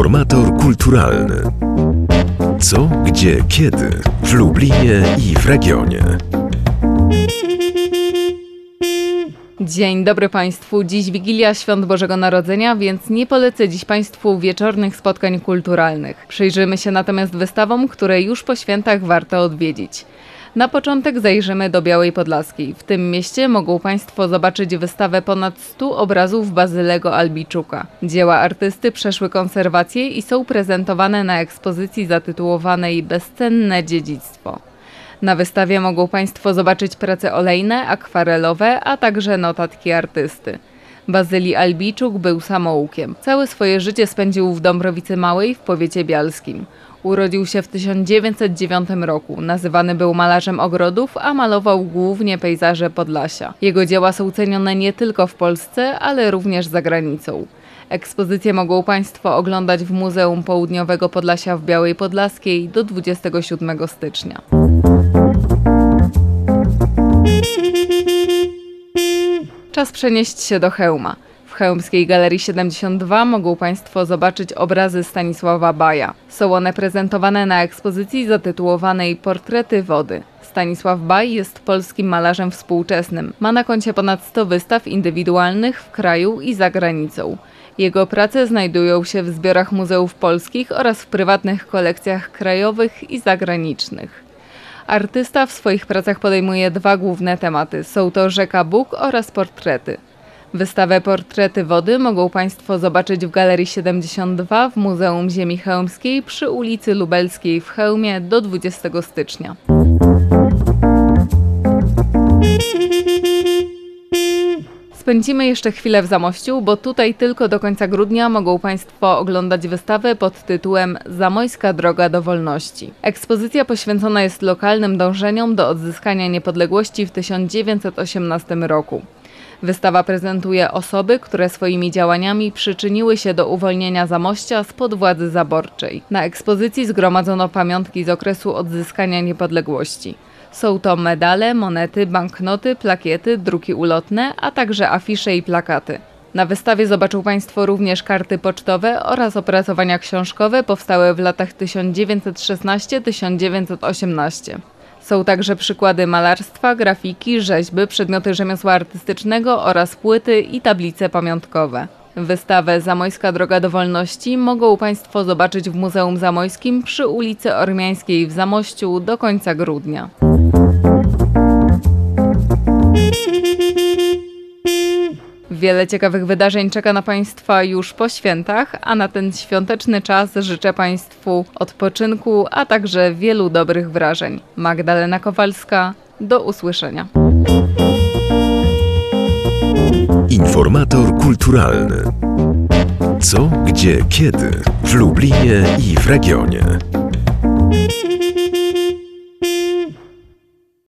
Informator kulturalny. Co, gdzie, kiedy w Lublinie i w regionie. Dzień dobry Państwu. Dziś Wigilia Świąt Bożego Narodzenia, więc nie polecę dziś Państwu wieczornych spotkań kulturalnych. Przyjrzymy się natomiast wystawom, które już po świętach warto odwiedzić. Na początek zajrzymy do Białej Podlaskiej. W tym mieście mogą Państwo zobaczyć wystawę ponad 100 obrazów Bazylego Albiczuka. Dzieła artysty przeszły konserwację i są prezentowane na ekspozycji zatytułowanej Bezcenne dziedzictwo. Na wystawie mogą Państwo zobaczyć prace olejne, akwarelowe, a także notatki artysty. Bazyli Albiczuk był samoukiem. Całe swoje życie spędził w Dąbrowicy Małej w powiecie bialskim. Urodził się w 1909 roku. Nazywany był malarzem ogrodów, a malował głównie pejzaże Podlasia. Jego dzieła są cenione nie tylko w Polsce, ale również za granicą. Ekspozycję mogą Państwo oglądać w Muzeum Południowego Podlasia w Białej Podlaskiej do 27 stycznia. Czas przenieść się do Chełma. W Chełmskiej Galerii 72 mogą Państwo zobaczyć obrazy Stanisława Baja. Są one prezentowane na ekspozycji zatytułowanej Portrety wody. Stanisław Baj jest polskim malarzem współczesnym. Ma na koncie ponad 100 wystaw indywidualnych w kraju i za granicą. Jego prace znajdują się w zbiorach muzeów polskich oraz w prywatnych kolekcjach krajowych i zagranicznych. Artysta w swoich pracach podejmuje dwa główne tematy. Są to rzeka Bóg oraz portrety. Wystawę Portrety wody mogą Państwo zobaczyć w Galerii 72 w Muzeum Ziemi Chełmskiej przy ulicy Lubelskiej w Chełmie do 20 stycznia. Spędzimy jeszcze chwilę w Zamościu, bo tutaj tylko do końca grudnia mogą Państwo oglądać wystawę pod tytułem Zamojska droga do wolności. Ekspozycja poświęcona jest lokalnym dążeniom do odzyskania niepodległości w 1918 roku. Wystawa prezentuje osoby, które swoimi działaniami przyczyniły się do uwolnienia Zamościa spod władzy zaborczej. Na ekspozycji zgromadzono pamiątki z okresu odzyskania niepodległości. Są to medale, monety, banknoty, plakiety, druki ulotne, a także afisze i plakaty. Na wystawie zobaczą Państwo również karty pocztowe oraz opracowania książkowe powstałe w latach 1916-1918. Są także przykłady malarstwa, grafiki, rzeźby, przedmioty rzemiosła artystycznego oraz płyty i tablice pamiątkowe. Wystawę Zamojska droga do wolności mogą Państwo zobaczyć w Muzeum Zamojskim przy ulicy Ormiańskiej w Zamościu do końca grudnia. Wiele ciekawych wydarzeń czeka na Państwa już po świętach, a na ten świąteczny czas życzę Państwu odpoczynku, a także wielu dobrych wrażeń. Magdalena Kowalska, do usłyszenia. Informator kulturalny. Co, gdzie, kiedy w Lublinie i w regionie.